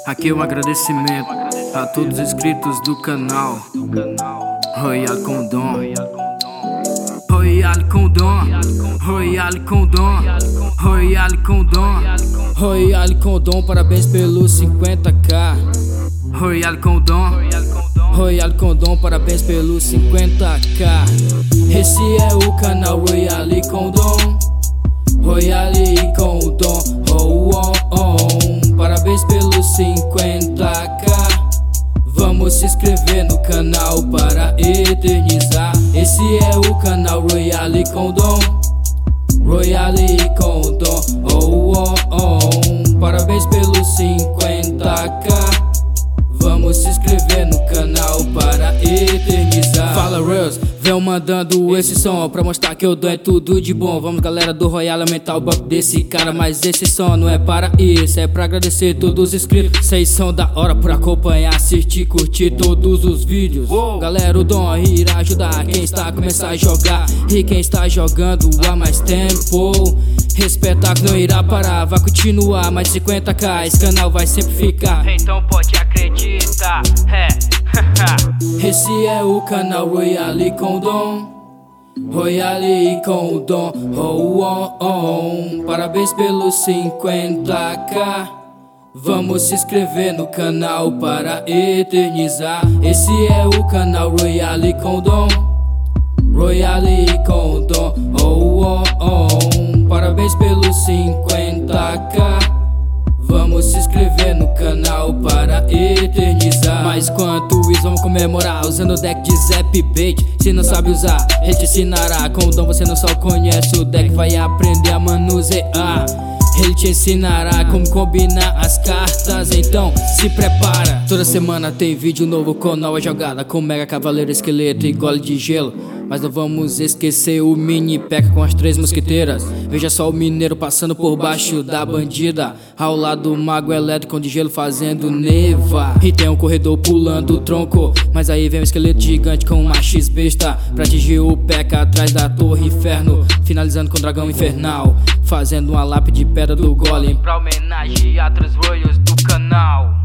Aqui um agradecimento a todos os inscritos do canal Royal Condom, Royal Condom, Royal Condom, Royal Condom, Royal Condom, parabéns pelos 50k. Royal Condom, Royal Condom, parabéns pelos 50k. Esse é o canal Royal Condom, Royal Condom, parabéns pelos 50k. Vamos se inscrever no canal para eternizar. Esse é o canal Royal Condom, Royal Condom, parabéns pelos 50k. Vamos se inscrever no canal para eternizar. Fala Reels, venho mandando esse som pra mostrar que eu dou é tudo de bom. Vamos galera do Royal, aumentar o bump desse cara. Mas esse som não é para isso, é pra agradecer todos os inscritos. Vocês são da hora por acompanhar, assistir, curtir todos os vídeos. Galera, o dom irá ajudar quem está a começar a jogar e quem está jogando há mais tempo. Espetáculo não irá parar, vai continuar. Mais 50k, esse canal vai sempre ficar. Então pode acreditar, Esse é o canal Royal Condom, Royal Condom, parabéns pelos 50k. Vamos se inscrever no canal para eternizar. Esse é o canal Royal Condom, Royal Condom, parabéns pelos 50k. Vamos se inscrever no canal para eternizar. Mas quanto isso vamos comemorar usando o deck de Zap Bait. Se não sabe usar, ele te ensinará. Com o dom você não só conhece o deck, vai aprender a manusear. Ele te ensinará como combinar as cartas, então se prepara. Toda semana tem vídeo novo com nova jogada, com Mega Cavaleiro, Esqueleto e Gole de Gelo. Mas não vamos esquecer o mini P.E.K.K.A com as 3 mosqueteiras. Veja só o mineiro passando por baixo da bandida, ao lado do mago elétrico de gelo fazendo neva. E tem um corredor pulando o tronco, mas aí vem um esqueleto gigante com uma X-besta pra atingir o P.E.K.K.A atrás da torre inferno, finalizando com o dragão infernal, fazendo uma lápide de pedra do golem pra homenagear outros royals do canal.